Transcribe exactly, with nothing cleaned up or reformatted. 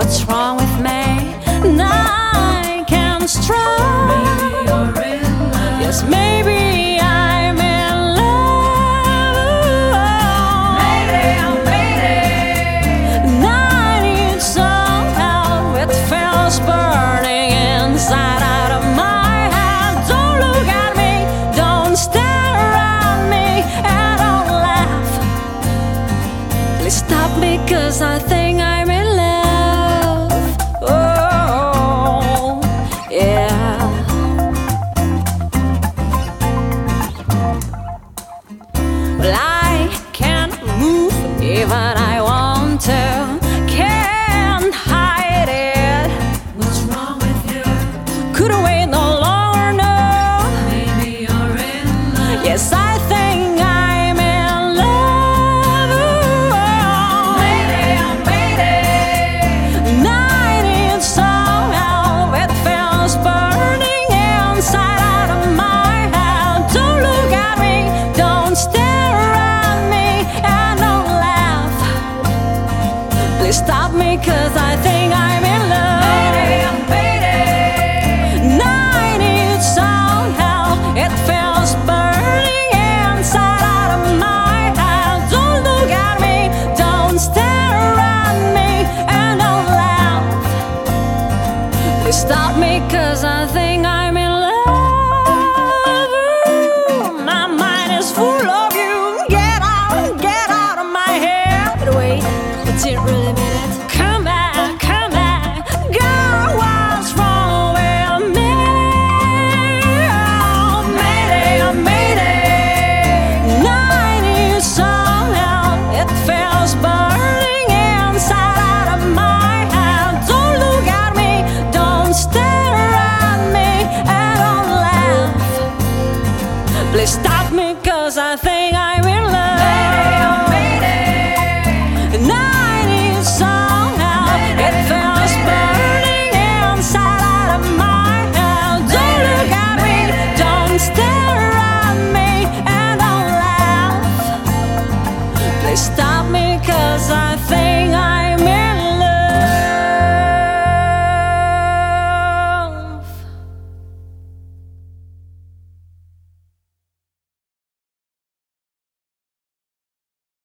What's wrong with me? And I can't strong. Maybe you're in love. Yes, maybe I'm in love. Mayday, oh mayday. And I need some help. It feels burning inside out of my head. Don't look at me, don't stare at me, and don't laugh. Please stop me, 'cause I think I'm in love. Oh, yeah. Well, I can't move even I want to. Can't hide it. What's wrong with you? Couldn't wait no longer, no. Maybe you're in love. Yes, I think I'm in love. Mayday, oh mayday. And I need some help. It feels burning inside out of my head. Don't look at me, don't stare at me, and don't laugh. Please stop me, 'cause I think